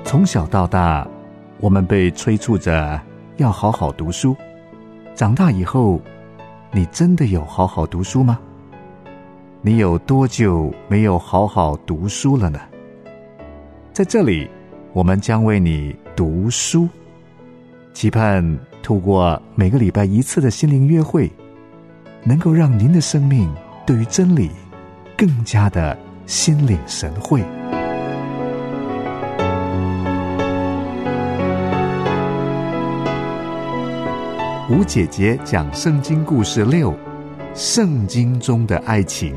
从小到大，我们被催促着要好好读书。长大以后，你真的有好好读书吗？你有多久没有好好读书了呢？在这里，我们将为你读书，期盼透过每个礼拜一次的心灵约会，能够让您的生命对于真理更加的心领神会。吴姐姐讲圣经故事6，圣经中的爱情。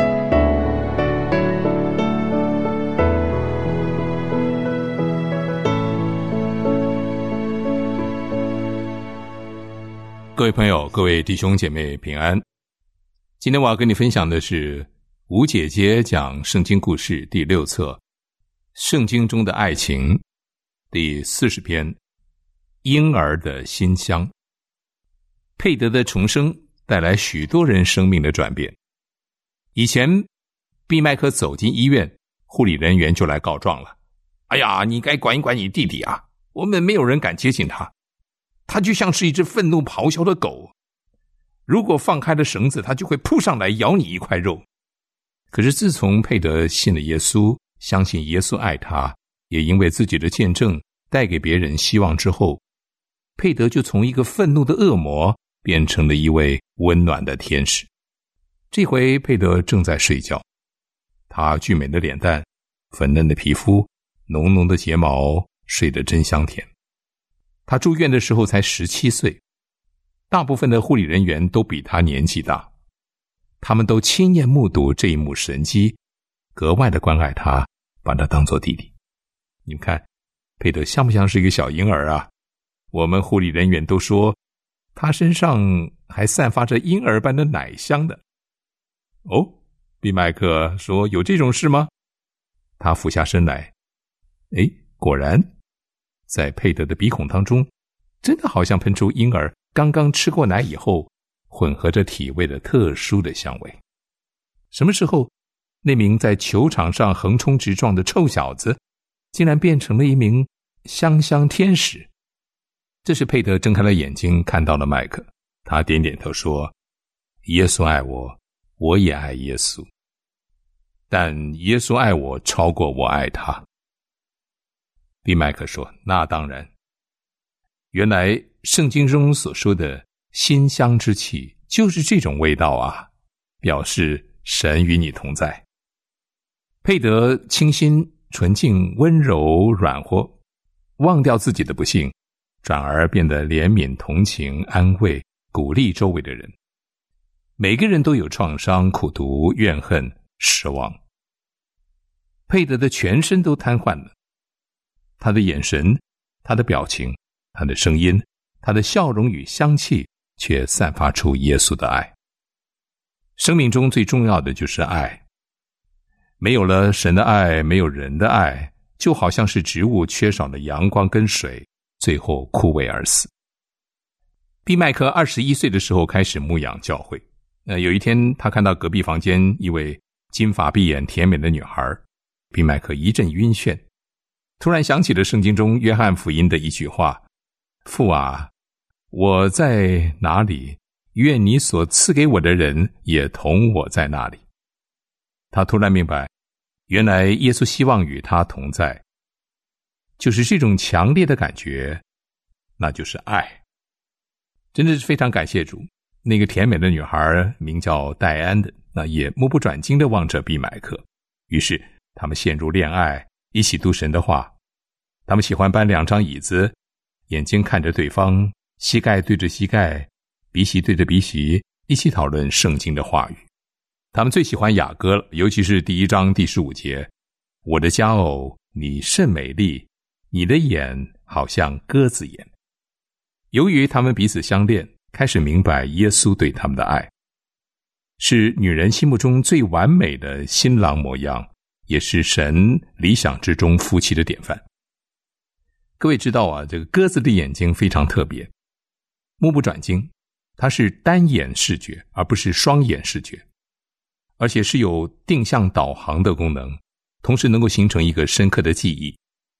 各位朋友，各位弟兄姐妹平安。今天我要跟你分享的是吴姐姐讲圣经故事第6册，圣经中的爱情第40篇，婴儿的馨香。佩德的重生带来许多人生命的转变。以前毕麦克走进医院，护理人员就来告状了，哎呀，你该管一管你弟弟啊，我们没有人敢接近他，他就像是一只愤怒咆哮的狗，如果放开了绳子，他就会扑上来咬你一块肉。可是自从佩德信了耶稣，相信耶稣爱他，也因为自己的见证带给别人希望之后，佩德就从一个愤怒的恶魔变成了一位温暖的天使。这回佩德正在睡觉，他俊美的脸蛋，粉嫩的皮肤，浓浓的睫毛，睡得真香甜。他住院的时候才17岁，大部分的护理人员都比他年纪大，他们都亲眼目睹这一幕神迹，格外的关爱他，把他当作弟弟。你们看，佩德像不像是一个小婴儿啊？我们护理人员都说他身上还散发着婴儿般的奶香的。哦，毕麦克说有这种事吗？他俯下身来，果然在佩德的鼻孔当中，真的好像喷出婴儿刚刚吃过奶以后混合着体味的特殊的香味。什么时候那名在球场上横冲直撞的臭小子竟然变成了一名香香天使？这时佩德睁开了眼睛，看到了麦克，他点点头说，耶稣爱我，我也爱耶稣，但耶稣爱我超过我爱他。毕麦克说，那当然，原来圣经中所说的馨香之气就是这种味道啊，表示神与你同在。佩德清新纯净温柔软和，忘掉自己的不幸，转而变得怜悯同情安慰鼓励周围的人。每个人都有创伤苦毒怨恨失望。佩德的全身都瘫痪了，他的眼神，他的表情，他的声音，他的笑容与香气却散发出耶稣的爱。生命中最重要的就是爱，没有了神的爱，没有人的爱，就好像是植物缺少了阳光跟水，最后枯萎而死。毕麦克21岁的时候开始牧养教会。有一天他看到隔壁房间一位金发碧眼甜美的女孩，毕麦克一阵晕眩，突然想起了圣经中约翰福音的一句话，父啊，我在哪里，愿你所赐给我的人也同我在那里。他突然明白，原来耶稣希望与他同在，就是这种强烈的感觉，那就是爱。真的是非常感谢主，那个甜美的女孩名叫戴安的，那也目不转睛地望着毕麦克。于是他们陷入恋爱，一起读神的话。他们喜欢搬2张椅子，眼睛看着对方，膝盖对着膝盖，鼻息对着鼻息，一起讨论圣经的话语。他们最喜欢雅歌了，尤其是第1章第15节，我的佳偶，你甚美丽，你的眼好像鸽子眼。由于他们彼此相恋，开始明白耶稣对他们的爱，是女人心目中最完美的新郎模样，也是神理想之中夫妻的典范。各位知道啊，这个鸽子的眼睛非常特别，目不转睛，它是单眼视觉，而不是双眼视觉，而且是有定向导航的功能，同时能够形成一个深刻的记忆。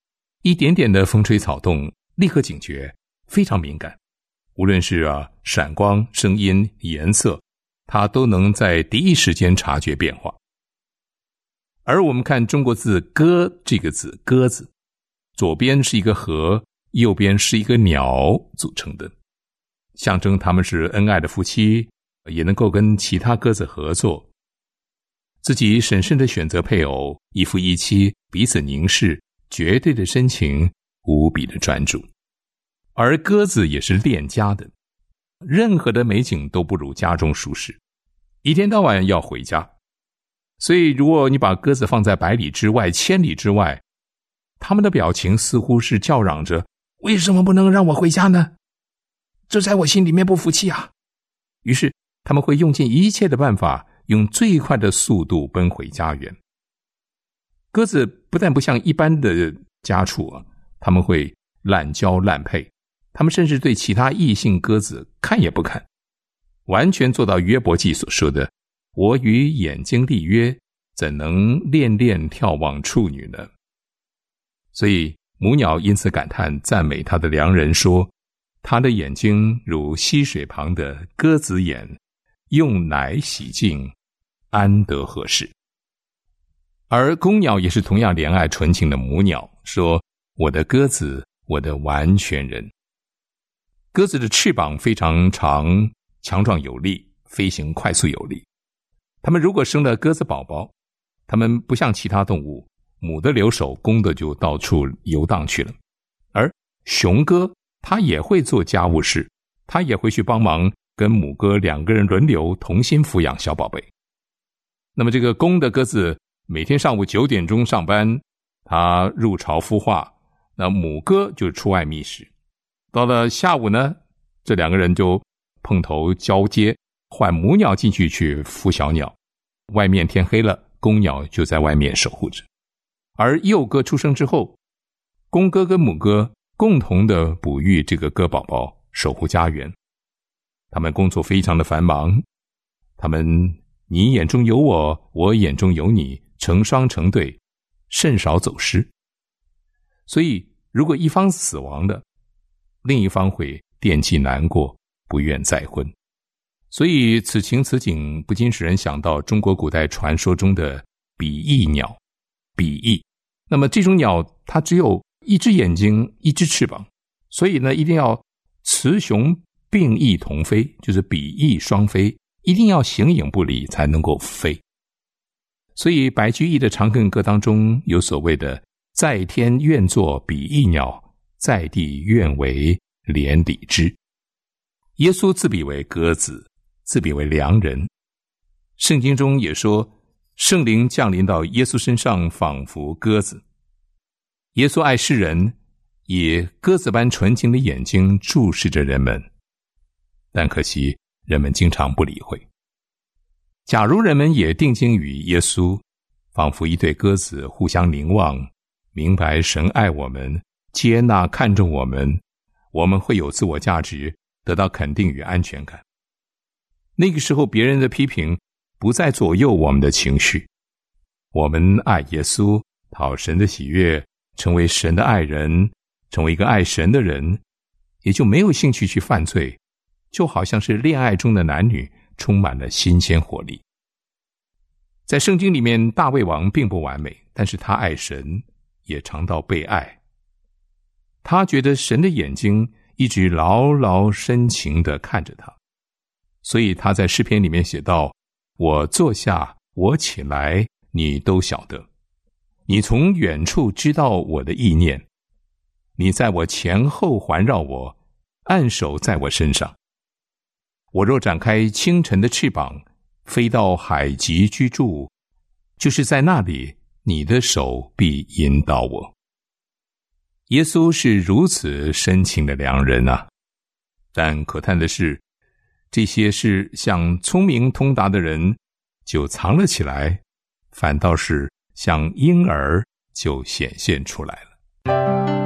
一点点的风吹草动，立刻警觉，非常敏感。无论是闪光、声音、颜色，它都能在第一时间察觉变化。而我们看中国字鸽这个字，鸽子，左边是一个禾，右边是一个鸟组成的，象征他们是恩爱的夫妻，也能够跟其他鸽子合作，自己审慎的选择配偶，一夫一妻，彼此凝视，绝对的深情，无比的专注。而鸽子也是恋家的，任何的美景都不如家中舒适，一天到晚要回家。所以如果你把鸽子放在百里之外、千里之外，他们的表情似乎是叫嚷着，为什么不能让我回家呢？这在我心里面不服气啊！于是他们会用尽一切的办法，用最快的速度奔回家园。鸽子不但不像一般的家畜他们会滥交滥配，他们甚至对其他异性鸽子看也不看，完全做到约伯记所说的，我与眼睛立约，怎能恋恋眺望处女呢？所以母鸟因此感叹赞美他的良人说，他的眼睛如溪水旁的鸽子眼，用奶洗净，安得合适。而公鸟也是同样怜爱纯情的母鸟，说，我的鸽子，我的完全人。鸽子的翅膀非常长，强壮有力，飞行快速有力。它们如果生了鸽子宝宝，它们不像其他动物，母的留守，公的就到处游荡去了。而雄鸽它也会做家务事，它也会去帮忙，跟母鸽两个人轮流同心抚养小宝贝。那么这个公的鸽子每天上午9点钟上班，它入巢孵化，那母鸽就出外觅食。到了下午呢，这两个人就碰头交接，换母鸟进去孵小鸟。外面天黑了，公鸟就在外面守护着。而幼鸽出生之后，公鸽跟母鸽共同的哺育这个鸽宝宝，守护家园。他们工作非常的繁忙，他们你眼中有我，我眼中有你，成双成对，甚少走失。所以如果一方死亡了，另一方会惦记难过，不愿再婚。所以此情此景不禁使人想到中国古代传说中的比翼鸟。比翼，那么这种鸟它只有一只眼睛，一只翅膀，所以呢一定要雌雄并翼同飞，就是比翼双飞，一定要形影不离才能够飞。所以白居易的长恨歌当中有所谓的在天愿作比翼鸟，在地愿为连理枝。耶稣自比为鸽子，自比为良人。圣经中也说，圣灵降临到耶稣身上，仿佛鸽子。耶稣爱世人，以鸽子般纯情的眼睛注视着人们，但可惜人们经常不理会。假如人们也定睛于耶稣，仿佛一对鸽子互相凝望，明白神爱我们，接纳看重我们，我们会有自我价值，得到肯定与安全感。那个时候别人的批评不再左右我们的情绪，我们爱耶稣，讨神的喜悦，成为神的爱人，成为一个爱神的人，也就没有兴趣去犯罪，就好像是恋爱中的男女，充满了新鲜活力。在圣经里面，大卫王并不完美，但是他爱神，也尝到被爱。他觉得神的眼睛一直牢牢深情地看着他，所以他在诗篇里面写道，我坐下，我起来，你都晓得。你从远处知道我的意念，你在我前后环绕我，按手在我身上。我若展开清晨的翅膀，飞到海极居住，就是在那里，你的手必引导我。耶稣是如此深情的良人啊！但可叹的是，这些事像聪明通达的人就藏了起来，反倒是像婴儿就显现出来了。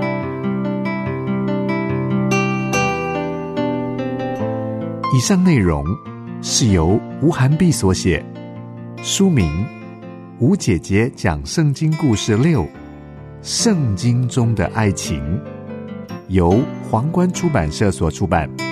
以上内容是由吴涵碧所写，书名《吴姐姐讲圣经故事6》， 圣经中的爱情》，由皇冠出版社所出版。